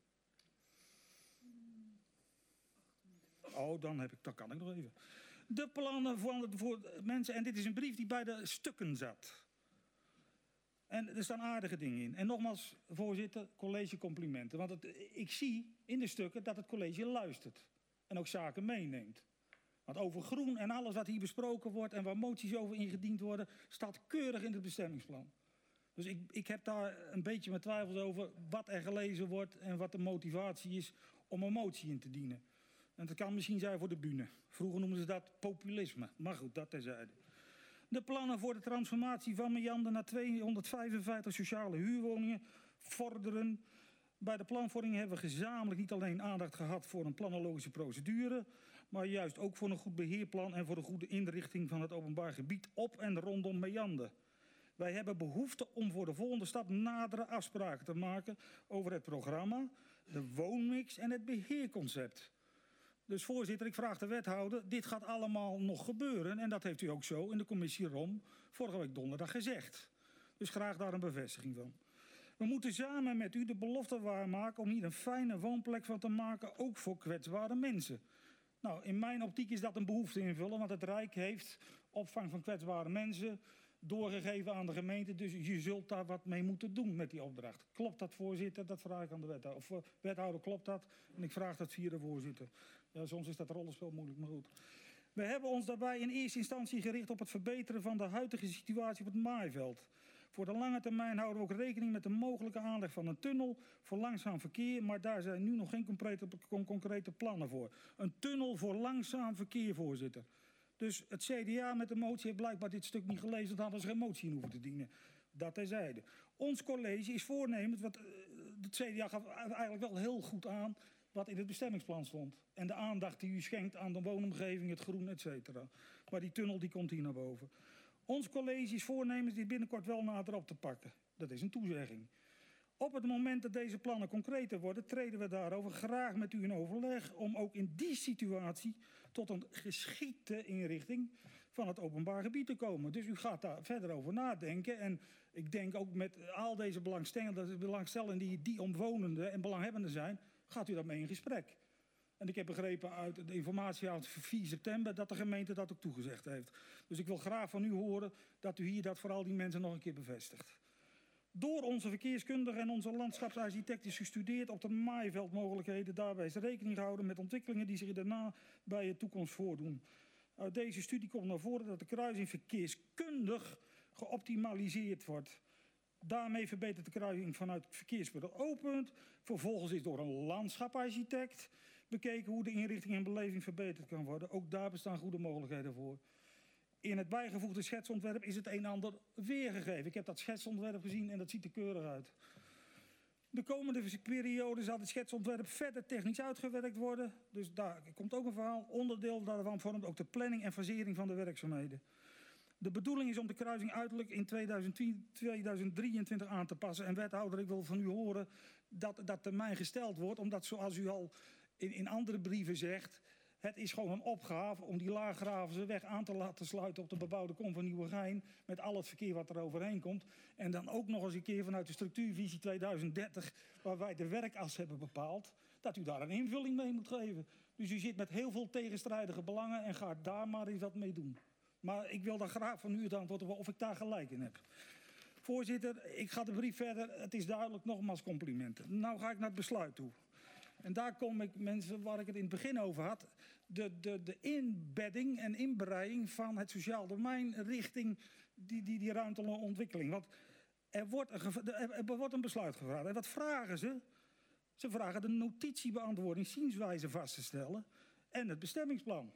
Oh, dan, heb ik, dan kan ik nog even. De plannen voor, voor mensen, en dit is een brief die bij de stukken zat. En er staan aardige dingen in. En nogmaals, voorzitter, college complimenten. Want het, ik zie in de stukken dat het college luistert. En ook zaken meeneemt. Want over groen en alles wat hier besproken wordt en waar moties over ingediend worden, staat keurig in het bestemmingsplan. Dus ik, ik heb daar een beetje mijn twijfels over wat er gelezen wordt en wat de motivatie is om een motie in te dienen. En dat kan misschien zijn voor de bühne. Vroeger noemden ze dat populisme. Maar goed, dat terzijde. De plannen voor de transformatie van Meander naar tweehonderdvijfenvijftig sociale huurwoningen vorderen. Bij de planvorming hebben we gezamenlijk niet alleen aandacht gehad voor een planologische procedure, maar juist ook voor een goed beheerplan en voor een goede inrichting van het openbaar gebied op en rondom Meander. Wij hebben behoefte om voor de volgende stap nadere afspraken te maken over het programma, de woonmix en het beheerconcept. Dus voorzitter, ik vraag de wethouder, dit gaat allemaal nog gebeuren. En dat heeft u ook zo in de commissie R O M vorige week donderdag gezegd. Dus graag daar een bevestiging van. We moeten samen met u de belofte waarmaken om hier een fijne woonplek van te maken, ook voor kwetsbare mensen. Nou, in mijn optiek is dat een behoefte invullen, want het Rijk heeft opvang van kwetsbare mensen doorgegeven aan de gemeente. Dus je zult daar wat mee moeten doen met die opdracht. Klopt dat, voorzitter? Dat vraag ik aan de wethouder. Of uh, wethouder, klopt dat? En ik vraag dat via de voorzitter. Ja, soms is dat rollenspel moeilijk, maar goed. We hebben ons daarbij in eerste instantie gericht op het verbeteren van de huidige situatie op het maaiveld. Voor de lange termijn houden we ook rekening met de mogelijke aanleg van een tunnel voor langzaam verkeer, maar daar zijn nu nog geen concrete, concrete plannen voor. Een tunnel voor langzaam verkeer, voorzitter. Dus het C D A met de motie heeft blijkbaar dit stuk niet gelezen, dan hadden ze geen motie in hoeven te dienen. Dat terzijde. Ons college is voornemend, wat het C D A gaf eigenlijk wel heel goed aan wat in het bestemmingsplan stond. En de aandacht die u schenkt aan de woonomgeving, het groen, et cetera. Maar die tunnel die komt hier naar boven. Ons college is voornemens dit binnenkort wel nader op te pakken. Dat is een toezegging. Op het moment dat deze plannen concreter worden, treden we daarover graag met u in overleg om ook in die situatie tot een geschikte inrichting van het openbaar gebied te komen. Dus u gaat daar verder over nadenken. En ik denk ook met al deze belangstellenden, belangstellenden die, die omwonenden en belanghebbenden zijn, gaat u daarmee in gesprek. En ik heb begrepen uit de informatie uit vier september dat de gemeente dat ook toegezegd heeft. Dus ik wil graag van u horen dat u hier dat voor al die mensen nog een keer bevestigt. Door onze verkeerskundige en onze landschapsarchitect is gestudeerd op de maaiveldmogelijkheden. Daarbij is rekening gehouden met ontwikkelingen die zich daarna bij de toekomst voordoen. Uit deze studie komt naar voren dat de kruising verkeerskundig geoptimaliseerd wordt. Daarmee verbetert de kruising vanuit het verkeerspunt openpunt. Vervolgens is door een landschapsarchitect bekeken hoe de inrichting en beleving verbeterd kan worden. Ook daar bestaan goede mogelijkheden voor. In het bijgevoegde schetsontwerp is het een en ander weergegeven. Ik heb dat schetsontwerp gezien en dat ziet er keurig uit. De komende periode zal het schetsontwerp verder technisch uitgewerkt worden. Dus daar komt ook een verhaal. Onderdeel daarvan vormt ook de planning en fasering van de werkzaamheden. De bedoeling is om de kruising uiterlijk in tweeduizend drieëntwintig aan te passen. En wethouder, ik wil van u horen dat dat termijn gesteld wordt. Omdat zoals u al in, in andere brieven zegt, het is gewoon een opgave om die laaggravense weg aan te laten sluiten op de bebouwde kom van Nieuwegein. Met al het verkeer wat er overheen komt. En dan ook nog eens een keer vanuit de structuurvisie tweeduizend dertig, waar wij de werkas hebben bepaald, dat u daar een invulling mee moet geven. Dus u zit met heel veel tegenstrijdige belangen en gaat daar maar eens wat mee doen. Maar ik wil daar graag van u het antwoord op of ik daar gelijk in heb. Voorzitter, ik ga de brief verder. Het is duidelijk, nogmaals complimenten. Nou ga ik naar het besluit toe. En daar kom ik, mensen, waar ik het in het begin over had. De, de, de inbedding en inbreiding van het sociaal domein richting die, die, die ruimtelijke ontwikkeling. Want er wordt, een, er wordt een besluit gevraagd. En wat vragen ze? Ze vragen de notitiebeantwoording zienswijze vast te stellen en het bestemmingsplan.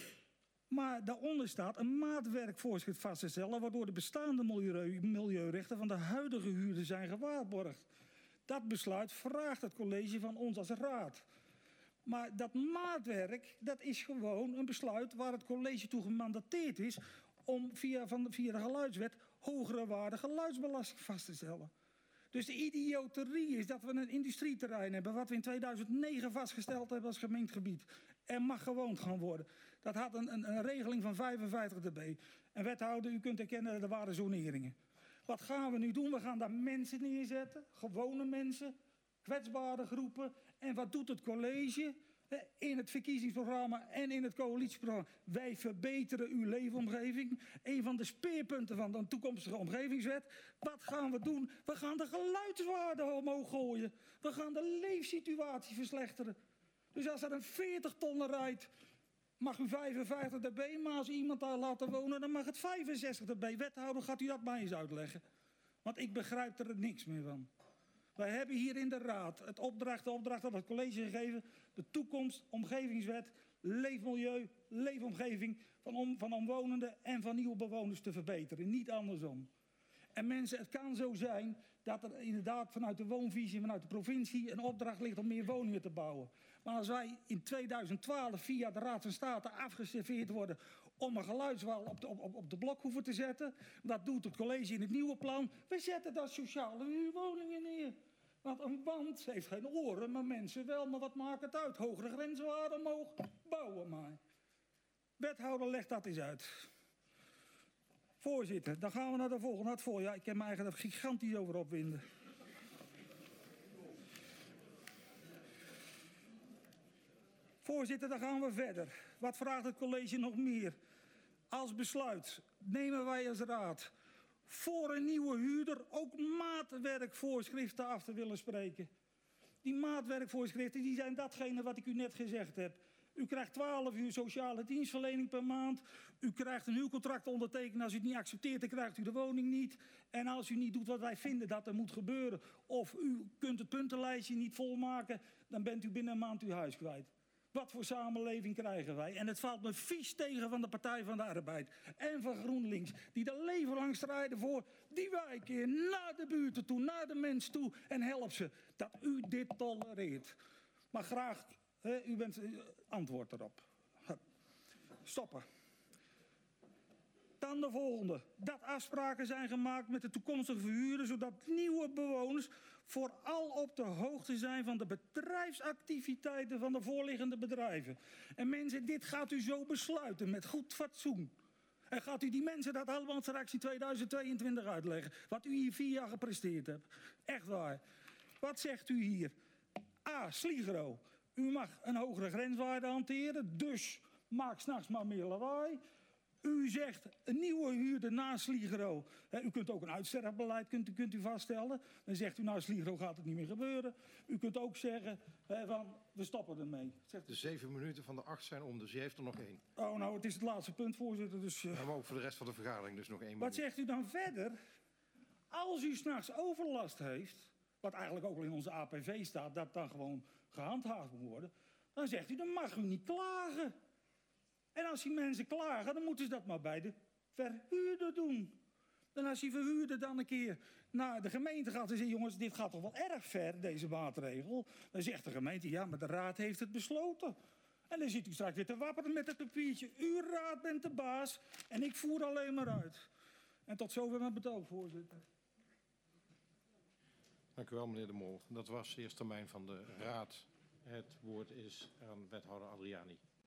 Maar daaronder staat een maatwerkvoorschrift vast te stellen, waardoor de bestaande milieu, milieurechten van de huidige huurder zijn gewaarborgd. Dat besluit vraagt het college van ons als raad. Maar dat maatwerk, dat is gewoon een besluit waar het college toe gemandateerd is om via, van, via de geluidswet hogere waarde geluidsbelasting vast te stellen. Dus de idioterie is dat we een industrieterrein hebben, wat we in tweeduizend negen vastgesteld hebben als gemeentegebied. Er mag gewoond gaan worden. Dat had een, een, een regeling van vijfenvijftig dB. En wethouder, u kunt erkennen, er waren zoneringen. Wat gaan we nu doen? We gaan daar mensen neerzetten, gewone mensen, kwetsbare groepen. En wat doet het college? In het verkiezingsprogramma en in het coalitieprogramma. Wij verbeteren uw leefomgeving. Een van de speerpunten van de toekomstige omgevingswet. Wat gaan we doen? We gaan de geluidswaarde omhoog gooien. We gaan de leefsituatie verslechteren. Dus als er een veertig tonnen rijdt, mag u vijfenvijftig dB, maar als iemand daar laten wonen, dan mag het vijfenzestig dB. Wethouder, gaat u dat mij eens uitleggen? Want ik begrijp er niks meer van. Wij hebben hier in de raad het opdracht, de opdracht aan het college gegeven, de toekomst, omgevingswet, leefmilieu, leefomgeving van, om, van omwonenden en van nieuwe bewoners te verbeteren. Niet andersom. En mensen, het kan zo zijn dat er inderdaad vanuit de woonvisie, vanuit de provincie, een opdracht ligt om meer woningen te bouwen. Maar als wij in tweeduizend twaalf via de Raad van State afgeserveerd worden om een geluidswal op de, op, op de blokhoeven te zetten, dat doet het college in het nieuwe plan. We zetten daar sociale huurwoningen neer. Want een wand heeft geen oren, maar mensen wel. Maar wat maakt het uit? Hogere grenswaarden omhoog, bouwen maar. Wethouder, leg dat eens uit. Voorzitter, dan gaan we naar de volgende. Het voorjaar. Ik heb me eigenlijk gigantisch over opwinden. Voorzitter, dan gaan we verder. Wat vraagt het college nog meer? Als besluit nemen wij als raad voor een nieuwe huurder ook maatwerkvoorschriften af te willen spreken. Die maatwerkvoorschriften die zijn datgene wat ik u net gezegd heb. U krijgt twaalf uur sociale dienstverlening per maand. U krijgt een huurcontract ondertekenen. Als u het niet accepteert, dan krijgt u de woning niet. En als u niet doet wat wij vinden dat er moet gebeuren, of u kunt het puntenlijstje niet volmaken, dan bent u binnen een maand uw huis kwijt. Wat voor samenleving krijgen wij? En het valt me vies tegen van de Partij van de Arbeid en van GroenLinks, die er leven lang strijden voor die wijk in, naar de buurten toe, naar de mens toe en help ze. Dat u dit tolereert. Maar graag, hè, u bent uh, antwoord erop. Stoppen. Dan de volgende. Dat afspraken zijn gemaakt met de toekomstige verhuurder, zodat nieuwe bewoners vooral op de hoogte zijn van de bedrijfsactiviteiten van de voorliggende bedrijven. En mensen, dit gaat u zo besluiten met goed fatsoen. En gaat u die mensen dat allemaal straks in tweeduizend tweeëntwintig uitleggen, wat u hier vier jaar gepresteerd hebt. Echt waar. Wat zegt u hier? A. Sligro. U mag een hogere grenswaarde hanteren, dus maak 's nachts maar meer lawaai. U zegt een nieuwe huurder na Sligro. U kunt ook een uitsterfbeleid kunt, kunt u vaststellen. Dan zegt u nou Sligro gaat het niet meer gebeuren. U kunt ook zeggen hè, van we stoppen ermee. Zegt de zeven minuten van de acht zijn om, dus u heeft er nog één. Oh nou, het is het laatste punt, voorzitter. Dus, uh... ja, maar ook voor de rest van de vergadering dus nog één minuut. Wat zegt u dan verder? Als u 's nachts overlast heeft, wat eigenlijk ook al in onze A P V staat, dat dan gewoon gehandhaafd moet worden, dan zegt u dan mag u niet klagen. En als die mensen klagen, dan moeten ze dat maar bij de verhuurder doen. En als die verhuurder dan een keer naar de gemeente gaat en zegt, jongens, dit gaat toch wel erg ver, deze maatregel. Dan zegt de gemeente, ja, maar de raad heeft het besloten. En dan zit u straks weer te wapperen met het papiertje. Uw raad bent de baas en ik voer alleen maar uit. En tot zover mijn betoog, voorzitter. Dank u wel, meneer De Mol. Dat was de eerste termijn van de raad. Het woord is aan wethouder Adriani.